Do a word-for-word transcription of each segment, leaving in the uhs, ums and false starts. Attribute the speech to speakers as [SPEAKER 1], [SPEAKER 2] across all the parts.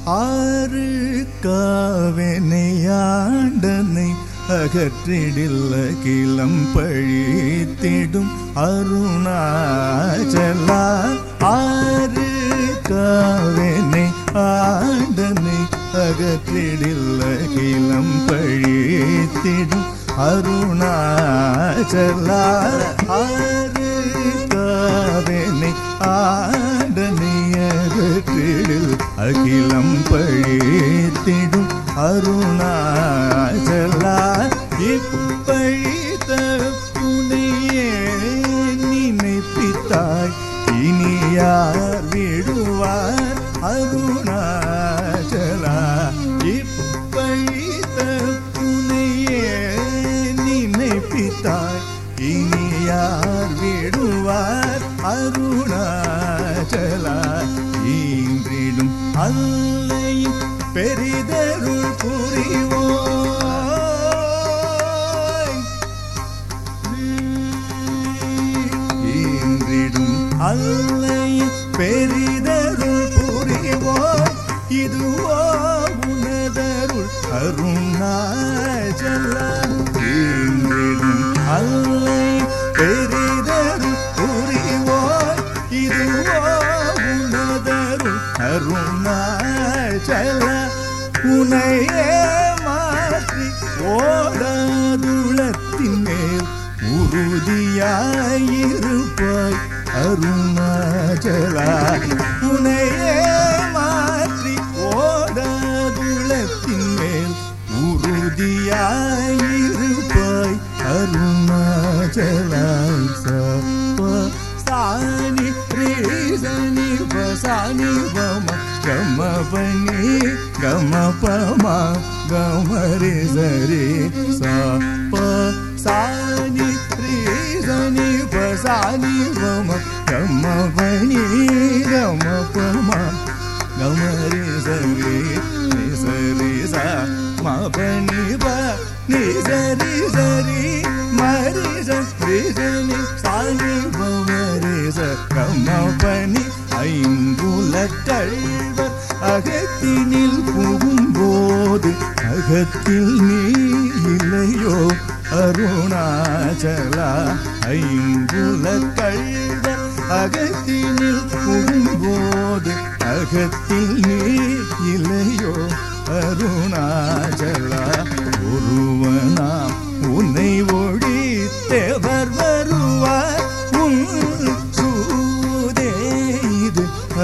[SPEAKER 1] ஆறு காவனையாண்டனை அகற்றிடில் அகிலம் பழித்திடும் அருணாச்சலா. ஆறு காவனை ஆண்டனை அகற்றிடில் அகிலம் பழித்திடும் அருணாச்சலா. ஆறு காவனை ஆண்டனை அகற்றிடில் அகிலம் பழித்திடும் அருணாச்சலா. இப்பழித்த புனையே நினைப்பித்தாய் இனி யார் விடுவார் அருணாச்சலா. இப்பழித்த புனையே நினைப்பித்தாய் இனி யார் விடுவார் அருணாச்சலா. ஈன்றிடும் அல்லையும் பெரிதருள் புரிவோய். ஈன்றிடும் அல்லையும் பெரிதருள் புரிவோய். இதுவோ உனதருள் அருணாச்சலா. ஈன்றிடும் அல்லையும் பெரிதருள் புரிவோய். இதுவோ உனதருள் அருணாச்சலா. உனையே மாற்றி ஓடாதுளத்தின் மேல் உறுதியாயிருப்பாய் அருணாச்சலா. உனையே மாற்றி ஓடாதுளத்தின் மேல் உறுதியாயிருப்பாய் அருணாச்சலா. சாணி ரீசனி பசானி பம கம பனி கம பம கம ரே சரி சா ப சானி ரீசனி பசானி பம கம பனி கம பம கம ரே சரி நி சரி சா ம பனி ப நி சரி சரி மரி சரி சனி சானி பம ரே ச கம பனி. ஐம்புல கள்வர் அகத்தினில் புகும்போது அகத்தில் நீ இல்லையோ அருணாச்சலா. ஐம்புல கள்வர் அகத்தினில் புகும்போது அகத்தில் நீ இல்லையோ அருணாச்சலா. ஒருவனாம் உன்னை ஒழித்தவர் வருவார் உன் சூதே இது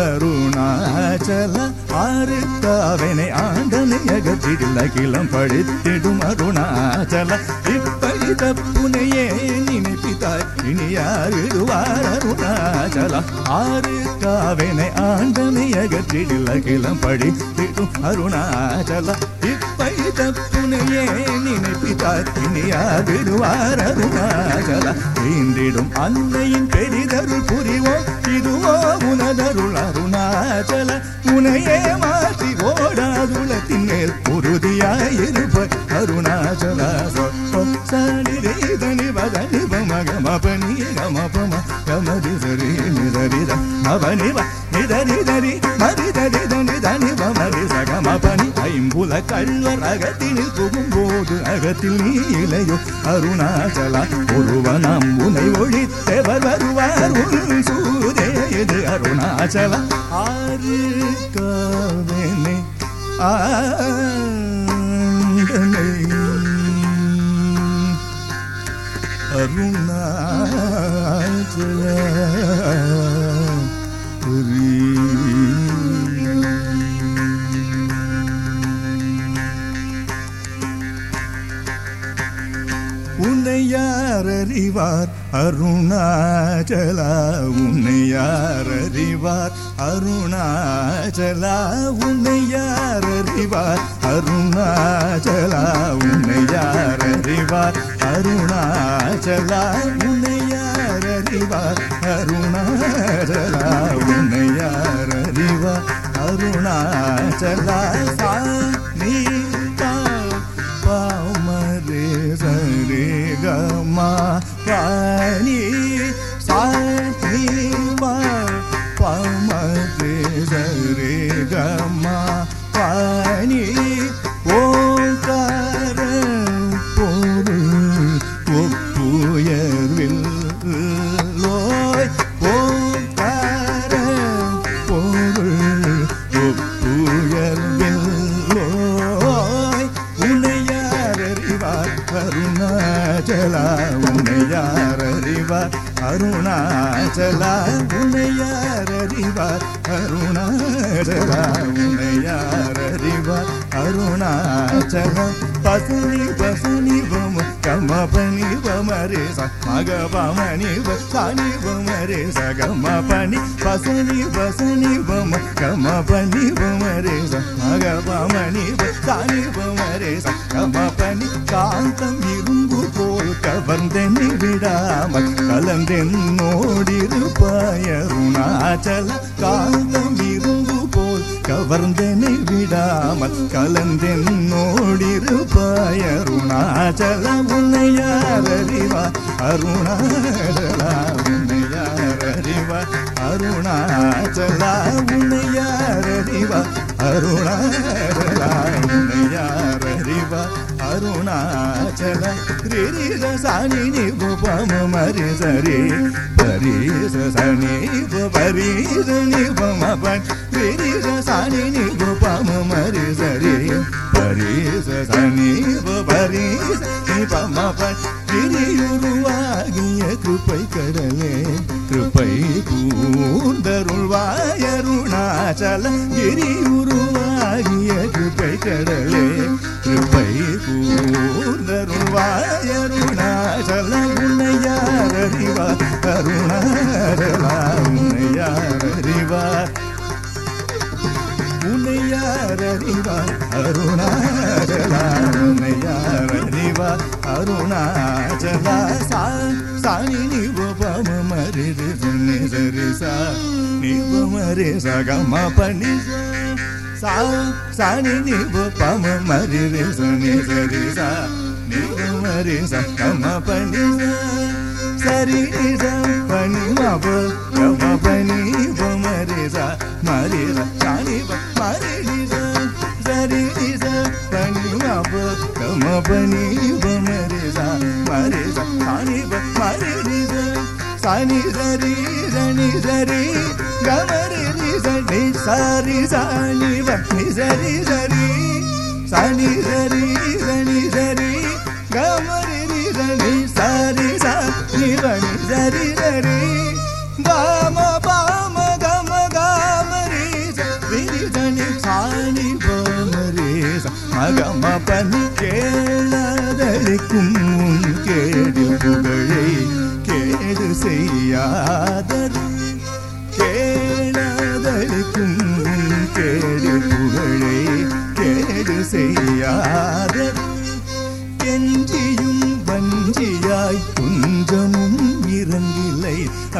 [SPEAKER 1] அருணாச்சலா. ஆறு காவனை ஆண்டனை அகற்றிடில் அகிலம் பழித்திடும் அருணாச்சலா. இப்பழித்த புனையே நினைப்பித்தாய் இனி யார் விடுவார் அருணாச்சலா. ஆறு காவனை ஆண்டனை அகற்றிடில் அகிலம் பழித்திடும் அருணாச்சலா. இப்பழித்த புனையே நினைப்பித்தாய் இனி யார் விடுவார் அருணாச்சலா. ஈன்றிடும் அன்னையின் பெரிதருள் புரிவோம். இதுவோ உனதருள் அருணாச்சலா. உனையே மாற்றி ஓடாதுளத்தின் மேல் உறுதியாயிருப்பாய் அருணாச்சலா. சனி ரீதனி வதனி பம கம பனி கம பம கமதி சரி நிதரித அவனி நிதரிதரி மரிதரிதனி தனி பமரி சகம பனி. ஐம்புல கள்வர் அகத்தினில் புகும்போது அகத்தில் நீ இலையோ அருணாச்சலா. ஒருவனம் உனை ஒழித்தவர் வருவார் உன் சூதே இது அருணாச்சலா. ஆறு காவனை ஆண்டனை அருணாச்சலா. உன்னை யார் அறிவார் அருணாச்சலா. உன்னை யார் அறிவார் அருணாச்சலா. உன்னை யார் அறிவார் அருணாச்சலா. உன்னை யார் அறிவார் அருணாச்சலா. உன்னை யார் அறிவார் அருணாச்சலா. உன்னை யார் அறிவார் அருணாச்சலா. சா நீ பாமரே சரே கமா பாணி சாணி பா பாமரே சரே கமா பாணி ஓங்கார பொருள் ஒப்புயர்வில் லோய் ஓங்கார பொருள் ஒப்புயர்வில் லோய் உன்னையார் அறிவார் அருணாச்சலா உன்னையார் அறிவார் அருணாச்சலா உன்னையார் அறிவார் அருணாச்சலா உன்னையார் அறிவார் அருணாச்சலா பசுனி பசுனி வம கம பனி வமரே ச மக பமனி வனி வமரே ச கம பனி பசுனி பசுனி வம கம பனி வமரே ச மக பமனி வனி வமரே ச கம பனி காந்தம் இரும்பு போல் கவர்ந்தென்னை விடாமல் கலந்தென்னோடிருப்பாய் அருணாச்சல காந்தம் இரும்பு போல் கவர்ந்தென்னை விடாமல் கலந்தென்னோடிருப்பாய் அருணாச்சல உன்னையார் அறிவார் அருணாச்சலா உன்னையார் அறிவார் அருணாச்சலா உன்னையார் அறிவார் அருணாச்சலா உன்னையார் அறிவார் அருணாச்சல ரிரிச சனி நிபம மரி சரி பரிச சனி பரிச நிபம பன் ரிரிச சனி நிபம மரி சரி பரிச சனி பரிச நிபம பன் கிரியுருவாகிய கிருபை கடலே கிருபை கூர்ந்தருள்வாய் அருணாச்சல கிரியுருவாகிய கிருபை கடலே கிருபை கூர்ந்தருள்வாய் அருணாச்சல உன்னையார் அறிவார் அருணாச்சலா உன்னையார் அறிவார் உன்னையார் அறிவார் அருணாச்சலா உன்னையார் அறிவார் அருணாச்சலா சா சாணி நிபம மரி சனி சரி சா நிபமரே சகம பனி சா சாணி நிபம மரி சனி சரி சா நிபமரே சகம பனி சரி ச பனி மப கம பனி பமரே ச மரி சாணி மரி சரி ச பனி மப கம பனி பமரே ச மரி சாணி மரி சனி சரி சனி சரி கமரி சனி சரி சனி வனி சரி சரி சனி சரி சனி சரி கமரி சனி சரி சனி வனி சரி சரி பாம பாம கம கமரி சரி சனி சாணி பமரி மகம பனி கேளதளிக்கும் கேடு புகழை கேடு செய்யாதரு கேளதளிக்கும் கேடு புகழை கேடு செய்யாதரு கெஞ்சியும் வஞ்சியாய் குஞ்சமும் இறங்கில்லை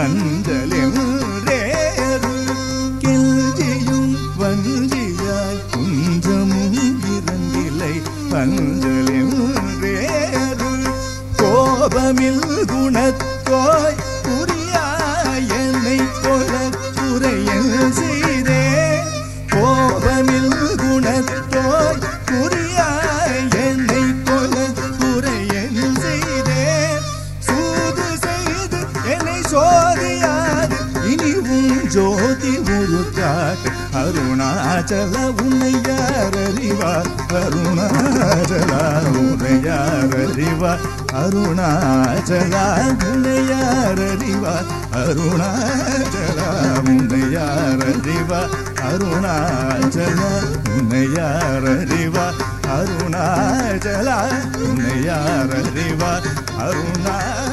[SPEAKER 1] அந்தலென்றேரு கெஞ்சியும் வஞ்சியாய் குஞ்சமும் இறங்கில்லை அந்தலென்றேரு கோபமில் குணத்தோய் புரியாய் என்னை கொல குறையல் செய்தே கோபமில் குணத்தோய் புரியாய் என்னை கொல குறையல் செய்தே சூது செய்து என்னை சோதியாது இனி உன் ஜோதி உருக்காட்டு அருணாச்சல உன்னையார் அறிவார் அருணாச்சலா உன்னையார் அறிவார் அருணாச்சலா உன்னையார் அறிவார் அருணாச்சலா உன்னையார் அறிவார் அருணாச்சலா உன்னையார் அறிவார் அருணாச்சலா உன்னையார் அறிவார் அருணா